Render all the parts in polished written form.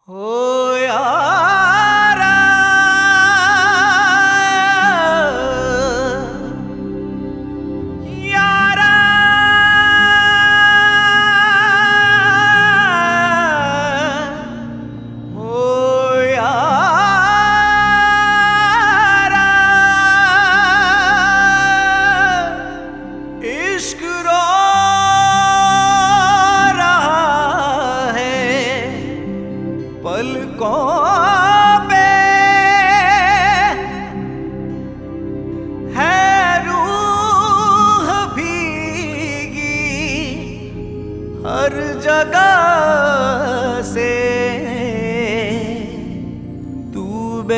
हो यारा यारा हो यारा इश्क रो पलकों पे है रूह भीगी हर जगह से तू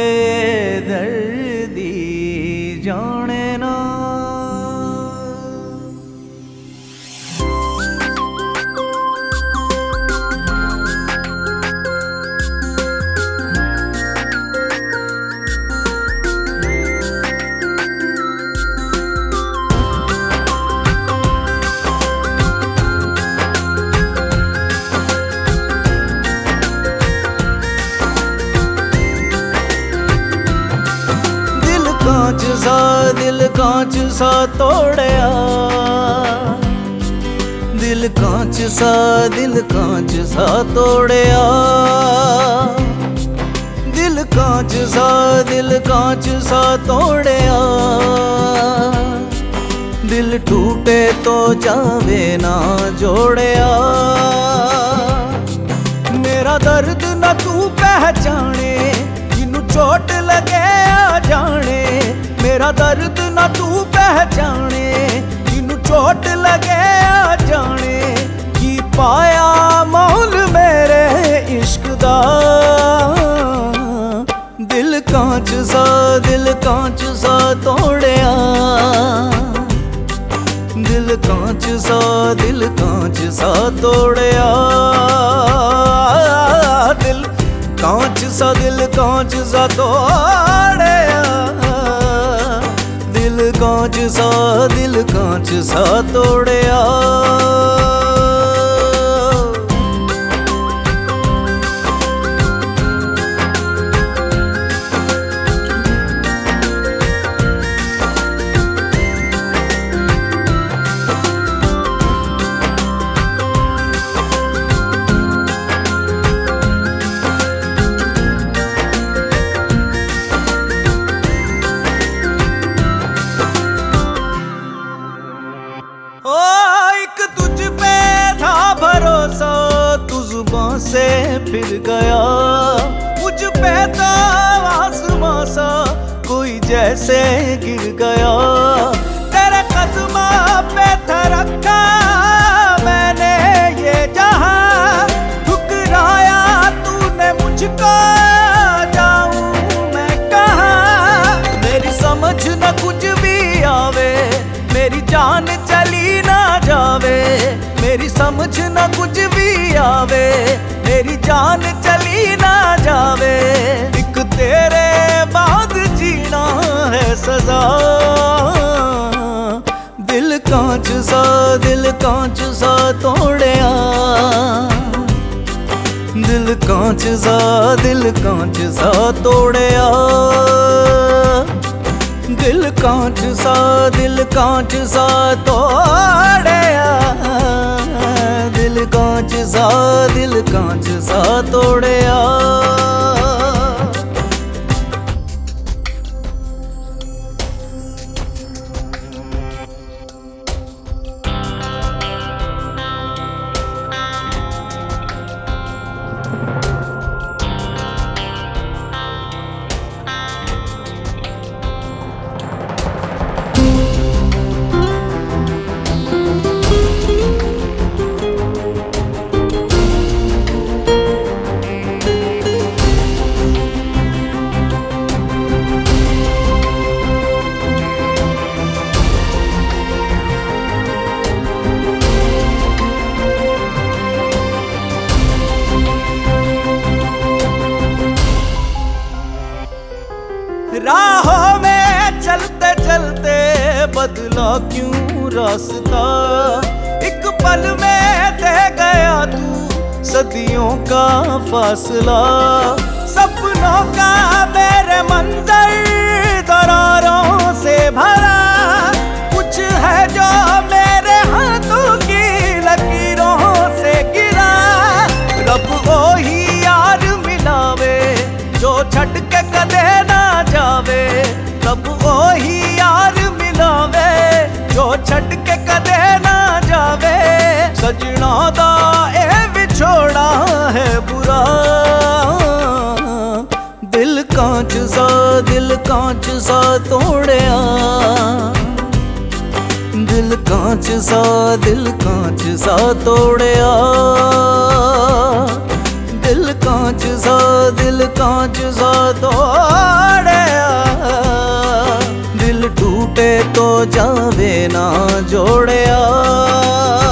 बेदर्दी जाने ना। दिल कांच सा तोड़या दिल कांच सा तोड़या दिल कांच सा तोड़या दिल टूटे तो जावे ना जोड़या मेरा दर्द न तू पहचाने जिन्नू चोट लगे आ जाने मेरा दर्द न तू पहचाने जिन्नू चोट लगे आ जाने की पाया मोल मेरे इश्क दा दिल कांच सा तोड़या दिल कांच सा तोड़या दिल कांच सा तोड़या दिल कांच सा तोड़या। एक तुझ पे था भरोसा तू जुबां से फिर गया मुझ पे तो आसमां सा कोई जैसे गिर गया तेरे कदमां पे था रखा मैंने ये जहां ठुकराया तूने मुझको जाऊं मैं कहां मेरी समझ न कुछ भी आवे मेरी जान चली ना जावे मेरी समझ न कुछ भी आवे मेरी जान चली ना जावे एक तेरे बाद जीना है सजा दिल कांच सा तोड़या दिल कांच सा तोड़या दिल कांच सा तोड़या दिल कांच सा तोड़या। राहों में चलते चलते बदला क्यों रास्ता एक पल में दे गया तू सदियों का फासला, सपनों का मेरे मंजर दरारों से भरा, कुछ है जो मेरे हाथों की लकीरों से गिरा। रब वो ही यार मिलावे जो छट के कदे ना जावे, रब वो ही यार मिलावे जो छट के कदे ना जावे। सजना दा ए विछोड़ा है बुरा, दिल कांच सा तोड़िया, दिल कांच सा तोड़िया, दिल कांच सा तोड़िया। दिल टूटे तो जावे ना जोड़िया।